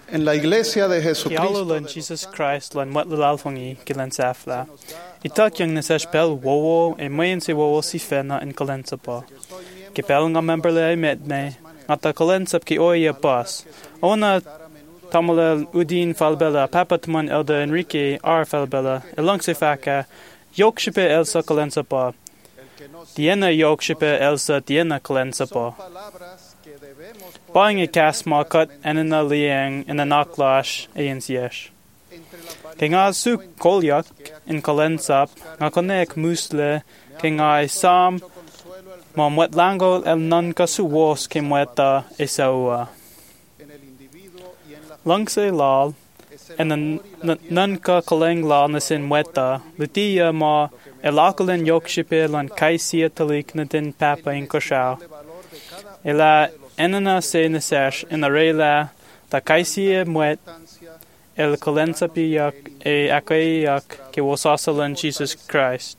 En la iglesia de Ki Jesucristo, alulan Jesus Christ lan wat lalfongi kilan safla. Itak yang nasesh bel wowo e mayan si wowo si fena in kalensa pa. Ki bel nga member le ay med me. Ngata kalensa ki oya bas. Ona tamala udin falbella papatman elda Enrique R falbella elong se faka yokshipe elsa kalensa pa. Diena yokshipe elsa diena kalensa pa. Buying a cast market and in a liang in a naklash ANC. King I su kolyak in kalensap, nga konek musle, king I sam, mom wet lango el non kasu was kim weta esaua. Langse lal, and the nunka kaleng la nasin weta, lutia ma elakalin yokshipe lan kaisia talik natin papa in koshao. Ela enana se nasesh in a rela ta kaisia mwet el kalensa piyak e akayak ke wasasalan Jesus Christ.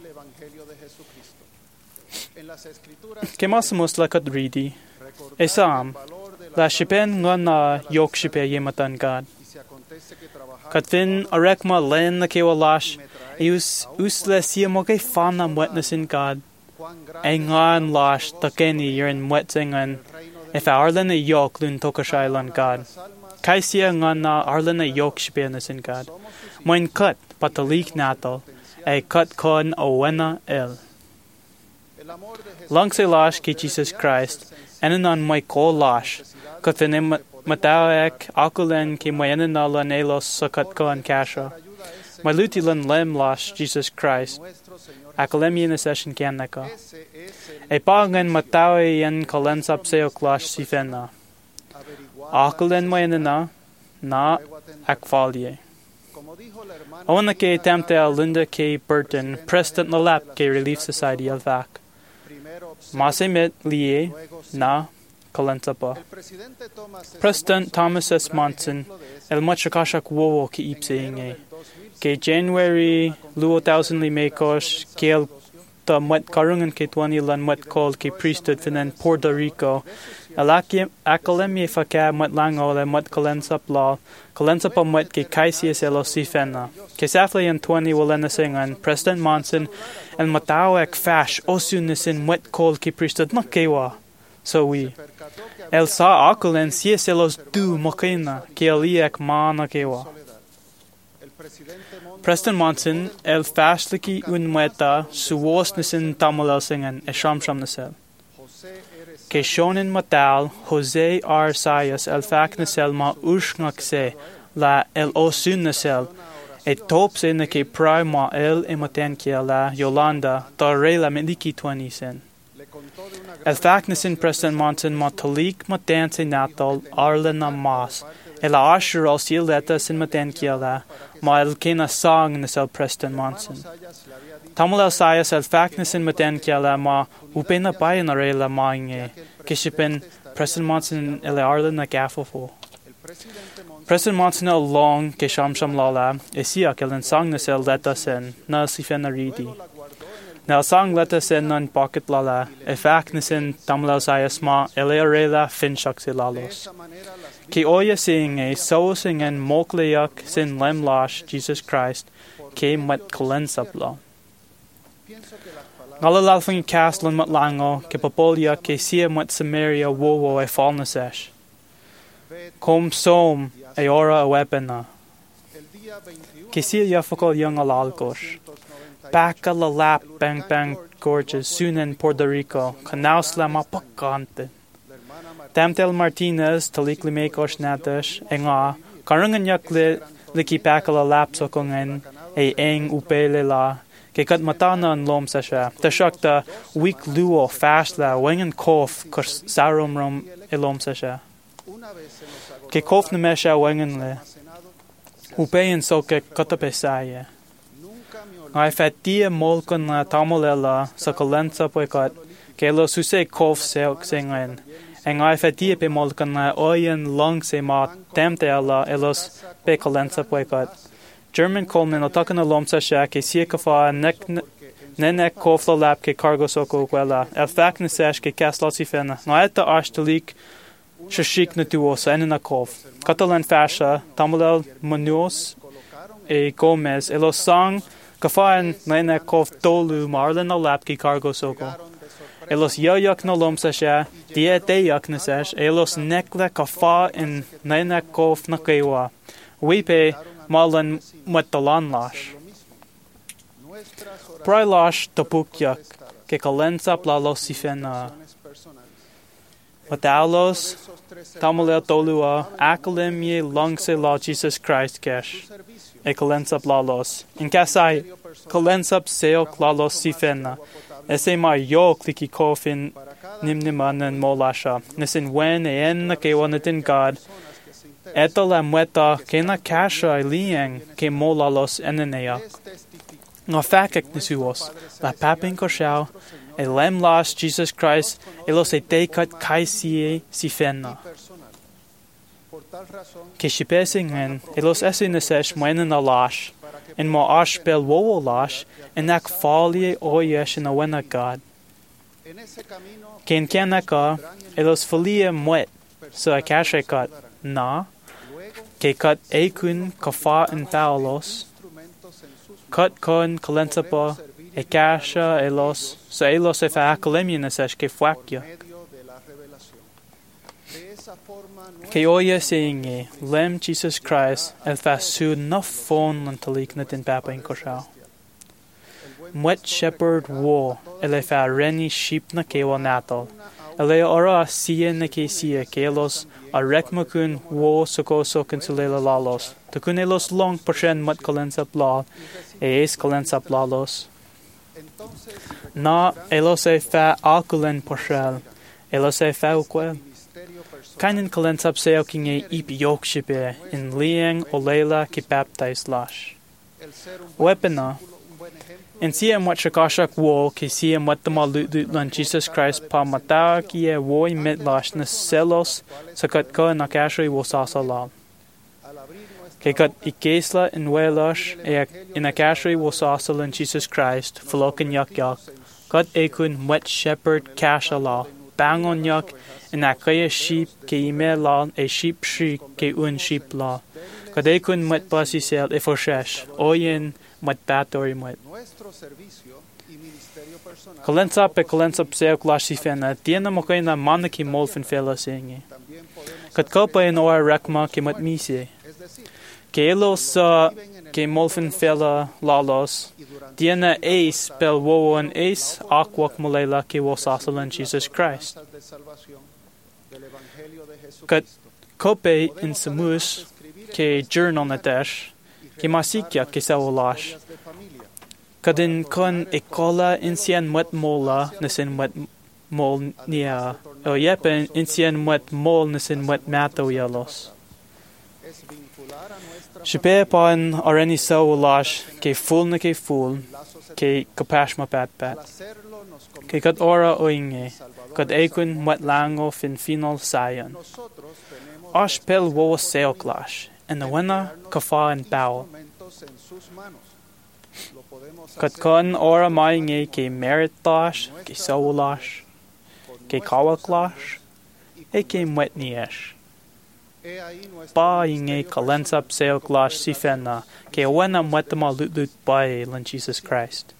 Ke masamos lakat ridi. Esam la shipen ngana yok shipe yematan God. Katfin arekma len na ke walash usle siamo ke fana mwetness in God. Engan lash takeni yerin mwetsingan if arlen a yok lun tokashailan God. Kaisia ngana arlen a yok shipenas in God. Moin cut patalik natal a cut kon owena el. Langse lash ke Jesus Christ enanan mai ko lash katfin matawek akulen ke moyenana nelos sakat kon kasha. Malutilan lem lash Jesus Christ. Akalemi in a session kianaka. E pangan matawi yan kalensap seo klash si fena. Akalen moyenana na akvalye. Ona ke temte al Linda K. Burton, President Lalap ke Relief Society al VAC. Masemit liye na kalensapa. President Thomas S. Monson, el machakashak wowo ki ipseing ke January luo 1000 li mekosh ke el ta mat karungan ke 20 lan mat call ke priesthood finan Puerto Rico. Akalemi faka mat lango le mat kalensap law, kalensapa mat ke kaisies elosi fena. Ke safli en 20 walena singan, President Monson, el matawek fash osunesin mat call ke priesthood makewa. So we. El sa akalen sies elos du makena ke eliek mana kewa. President Monson, el fastliki unmeta suwosnesin tamala singan e shamsham nasel. Ke shonin matal, Jose R. Sayas el fak nasel ma ushngakse la el osun nasel, e topse na ke prima el ematenkia la Yolanda, ta rela mediki 20 sen. El fak nasin President Monson ma talik matense natal arlena mas, el ashur al sieleta sin matenkia la, ma el kena sang nasel President Monson. Tamal el Sayas el fak nasin matenkia la ma upena bayan arela mainge, kishipen President Monson el arlena gafofo. President Monson el long ke shamsham lala, esiak el sang nasel leta sen, na sifena ridi. Nel sang leta sen nan pocket lala, e fak nasin tamal el Sayas ma el arela finshak se lalos. Ke oya sing e so singen mokleyak sin lemlash Jesus Christ ke mat kalensap la. Ngalalfing castlan mat lango ke papolya ke sia mat Samaria wowo e falnasesh. Kom som e ora a webena. Ke sia yafakol young alalkosh. Baka la lap bang bang gorges sunen Puerto Rico kanausla mapakante. Damtel Martinez talikli mekosh natash enga karungan yakle liki pakala lapso kongen e eng upele la ke kat matana an lom sasha tashakta week luo fashla wengen kof kurs sarum rom elom sasha ke kof nemesha wengen le upein so ke katapesaye ai fatia molkon la tamolela sa kalensa poikat ke lo suse kof seok sengen en ai fatia pe molkan la oyen long se ma temte ala elos pe kalensa poikat German Coleman otakan alom sa siya ke siya kafa nenek kofla lap ke cargo soko kwela el fak nesesh ke kasla si fena no eta ashtalik Shashik na tuos enenakov. Catalan fascia, Tamuel Munoz e Gomez, elos sang kafain nainakov tolu marlin alapki cargo soko. Elos yayak na lomsa siya, dia dayak na sesh, elos nekle kafa in nainakov na kaiwa. Wipe marlin matalan lash. Prailash tapukyak, ke kalensa plalos sifena. Matalos, Tamuel tolua, akalim ye longse la Jesus Christ kesh. E kalensa plalos. In kasai, kalensa seo klalos sifena. Ese ma yo kliki kofin nimnimanen molasha. Nisin wen e en na ke wanatin God. Eto la mueta ke na kasha lieng ke molalos eneneak. Nga fakek nisuos, la papin koshao, e lem las Jesus Christ, elos e dekat kaisie sifena. Ke shipesingen, elos esinesesh moenen alash, en mo ashbel wo lash, en ak falie oyesh in a wena God. Ken kenaka, elos folie muet, so a kashe kat na, ke kat ekun kafa en paulos, kat kon kalensapa, e kasha elos, so elos e fa akalemianesesh ke fuakya. Ke oye seinge, lem Jesus Christ, el fa su na fon lantalik na tin papa in koshao. Mwet shepherd wo, ele fa reni sheep na kewa natal. Ele ora siya na ke siya, ke elos a rekmakun wo sokoso consulela lalos. Takun elos long pashen mat kalensa bla, e es kalensa blalos. Na elos e fa alkulen pashel, elos e fa ukwel. Kainin kalensap seo kinge ip yokshipe in lieng olela ki baptize lash. Wepena, in siya mwat shakashak wo ki siya mwat tamalut lan Jesus Christ pa matawa ki e wo imit lash na selos sakat ka na kashoy wo sasalal. Ke kat ikesla in welash e in a kashoy wo sasal in Jesus Christ flokin yak yak, kat ekun mwet shepherd kashalal, bang on yak, in a kaya sheep ke ime la e sheep shri ke un sheep la. Kade kun met basi sel e forshesh, oyen met batori met. Kalensap e kalensap seo klashi fena, tiena mo kaina manaki molfen fela singe. Kat kopa in oa rekma ke met mise. Ke elos ke molfen fela lalos, tiena eis pel woon eis akwak molela ke wosasalan Jesus Christ. Kat kope in samus ke journal na tesh, ke masikya ke sawolash. Kadin kon ekola insien mwet mola nasin mwet mol nia, o yepen insien mwet mol nasin mwet mato yalos. Shipe pan areni sawolash ke full na ke full, ke kapashma pat pat. Ke kat ora oinge, kat ekun mwet lango fin final sayan. Ash pel wo seoklash, en the winner kafa en bow. Kat kon ora mainge ke meritlash, ke sawolash, ke kawaklash, e ke mwet niesh. Ba inge kalensap seoklash sifena, ke wena mwetama lut bae lan Jesus Christ.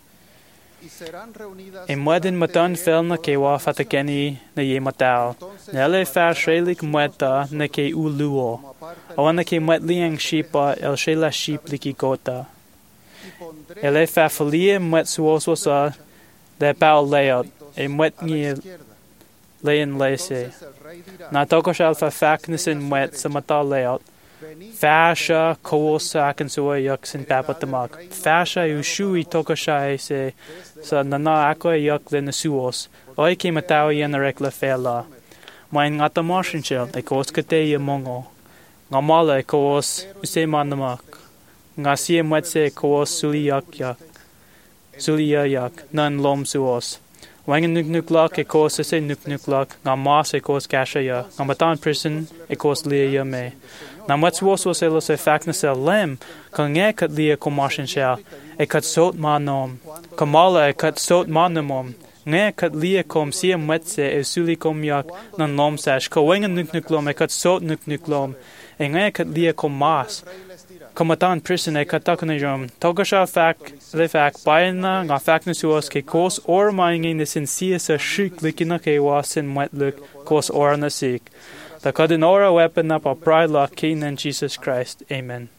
E mwedin matan fel na ke wa fatakeni na ye matao, nele fa shrelik mweta na ke uluo, awana ke mwet liang shipa el shela ship liki gota. Ele fa falie mwet suoswasa de pao leot, e mwet nye lein lese. Na tokos alfa faknisin mwet sa mata leot, fasha kosa kan suwa yak sin papatamak. Fasha ushui tokosha se sa nana ako yak le nasuos. Oi ke matao yan rekla fela. Main ngata marshal e kos kate ye mongo. Ngamala e kos use manamak. Ngasie mwetse kos suli yak. Sulia yak nan lom suos. Wangen nuklak e kos se nuklak. Ngamas e kos kasha ya. Ngamatan prison e kos lia me. Na mwets was elos e faknasel lem, kan nge kat lia komashin shell, e kat sot manom. Kamala e kat sot manomom, Nga kat lia kom sia matse e suli kom yak nan lom sash ko wengan nuknuklom e kat sot nuknuklom e nga kat lia kom mas. Komatan prison e katakunajom togasha fak le fak bayna nga fak nasuos ke kos or maingin ne sin sia sa shik likina ke wasin matluk kos or na sik. The kadinora weapon up a pride lock king in Jesus Christ. Amen.